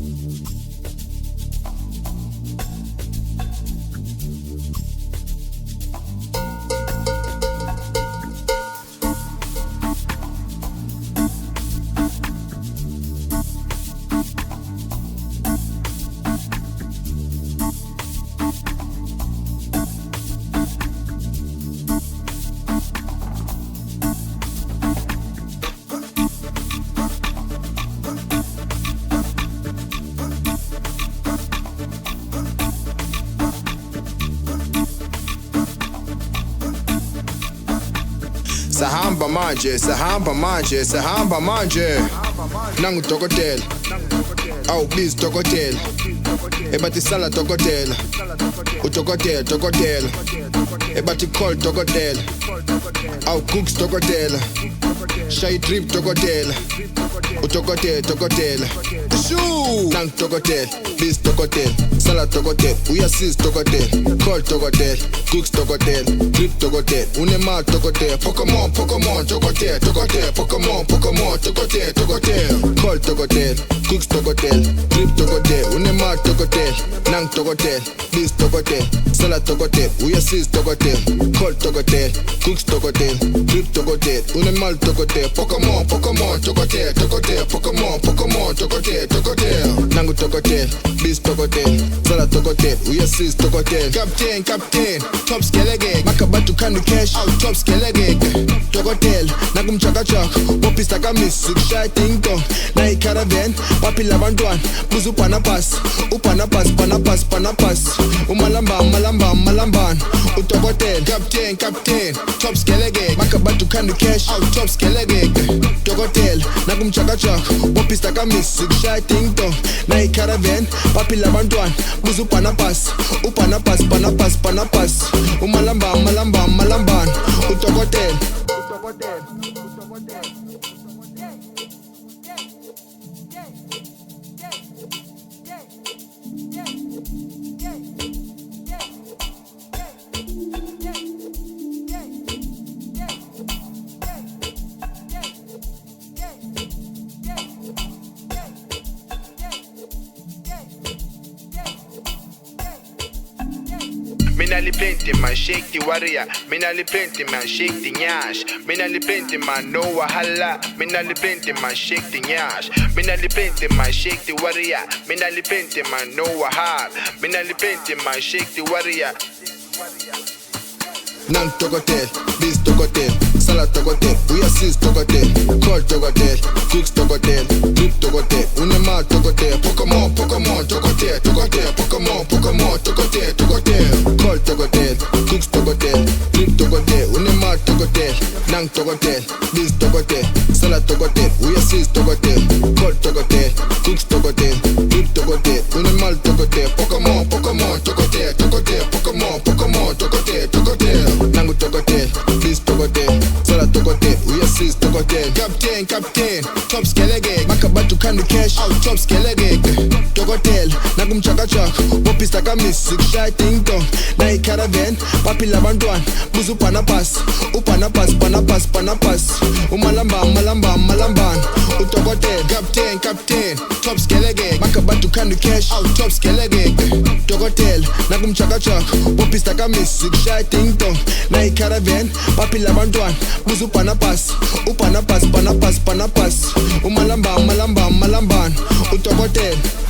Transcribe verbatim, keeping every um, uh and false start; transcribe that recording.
Sahamba manje, sahamba manje, sahamba manje. Nangu dokotela, awu please dokotela. Ebathi sala dokotela, udokotela dokotela. Ebathi call dokotela, awu cooks dokotela. Shay drip dokotela, udokotela dokotela. Shoo, nangu dokotela, please dokotela. Sala dokotela, uyasiz dokotela. Call dokotela, cooks dokotela. Drip dokotela, unema dokotela. Pokemon, Pokemon, dokotela, dokotela. Pokemon, Pokemon, dokotela, dokotela. Call dokotela, cooks dokotela. Drip dokotela, unema dokotela. Nang dokotela, please dokotela. Sala dokotela, uyasiz dokotela. Call dokotela, cooks dokotela. Drip dokotela, unema dokotela. Pokemon, Pokemon, dokotela, dokotela. Pokemon, Pokemon, dokotela, dokotela. Nangu dokotela, please dokotela. Sala dokotela, uyasiz dokotela. Captain, captain, top skelege. Makabatu kanu cash out, top skelege. Dokotela, nakumchakachaka. Wopista kamisi, kushaya ting tong. Na ikaravan, wapi labantwana. Buzu panapas, upanapas, panapas, panapas. Umalamba, malamba, malambana. Udokotela, captain, captain, top skelege. Makabatu kanu cash out, top skelege. Dokotela, nakumchakachaka. Wopista kamisi, kushaya ting tong. Na ikaravan, wapi labantwana. Buzu panapas, upanapas, panapas, panapas. Umalamba, malamba, malambana. Udokotela. Mina li plenty man, shake the warrior. Mina li plenty man, shake the nyash. Mina li plenty man, no wahala. Mina li plenty man, shake the nyash. Mina li plenty man, shake the warrior. Mina li plenty man, no wahala. Mina li plenty man, shake the warrior. Nang dokotela, please dokotela. Sala dokotela, uyasiz dokotela. Call dokotela, cooks dokotela. Drip dokotela, unema dokotela. Pokemon, Pokemon, dokotela, dokotela. Pokemon, Pokemon, dokotela, dokotela. Call dokotela, cooks dokotela. Drip dokotela, unema dokotela. Nang dokotela, please dokotela. Sala dokotela, uyasiz dokotela. Call dokotela, cooks dokotela. Drip dokotela, unema dokotela. Pokemon, Pokemon, dokotela, dokotela. Pokemon, Pokemon, dokotela, dokotela. Nangu dokotela, please dokotela. Sala dokotela, uyasiz dokotela. Captain, captain, top skelege. Makabatu kanu cash out, top skelege. Dokotela, nakumchakachaka. Wopista kamisi, kushaya ting tong. Na ikaravan, wapi labantwana. Buzu panapas, upanapas, panapas, panapas. Umalamba, malamba, malambana. Udokotela, captain, captain, top skelege. Makabatu kanu cash out, top skelege. Dokotela, nakumchakachaka. Wopista kamisi, kushaya ting tong. Na ikaravan, wapi labantwana. Buzu panapas, upanapas, panapas, panapas. Umalamba, malamba, malambana. Udokotela.